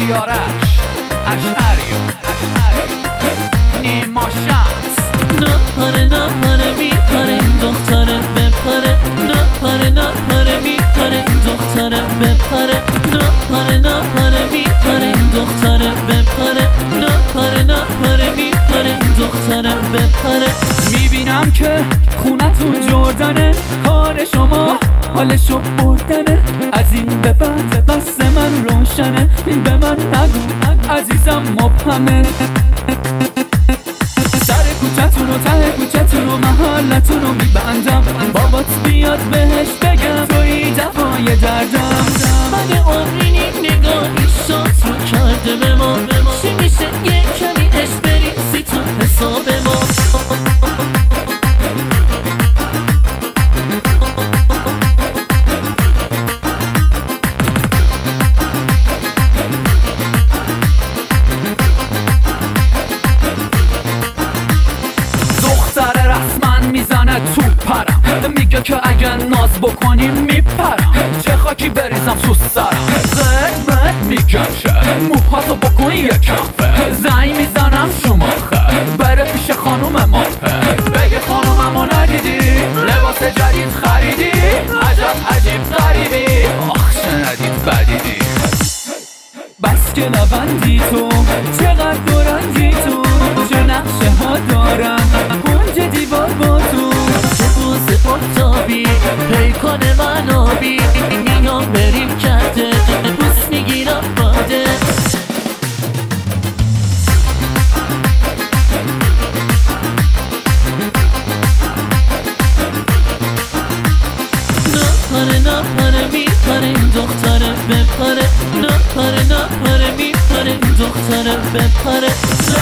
سیارش اشعری نیما شمس نپره میپره این دختره بپره نپره میپره این دختره بپره نپره میپره این دختره بپره نپره میپره این دختره بپره. میبینم که خونتون جردنه، کار شما حالشو بردنه. از این به بعد بس من روشنه، این به من نگو عزیزم مبهمه. سر کوچتون و ته کوچتون و محلتون رو میبندم، بابات بیاد بهش بگم توی دفای دردم. من عمرینی نگاهی شات رو کرده به ما، چی میشه یه کمی اش بریزی تو حساب ما. میزنه تو پرم، میگه که اگه ناز بکنیم میپرم. چه خاکی بریزم تو سرم، زد میکشه موهاتو بکن یکم فر. زنگ میزنم شما خر بره پیش خانوم ما بگه خانوممو ندیدی، لباس جدید خریدی، عجب عجیب غریبی، آخ شنیدید بدیدی. بس که لبندی تو چقدر دورندی تو، چه نقشه ها دارم کنج دیوار با تو. چه بوز پرتابی پیکان منابی، میام بریم کرده بوس میگیرم باده. نپره میپره این دختره بپره نپره میپره این دختره بپره.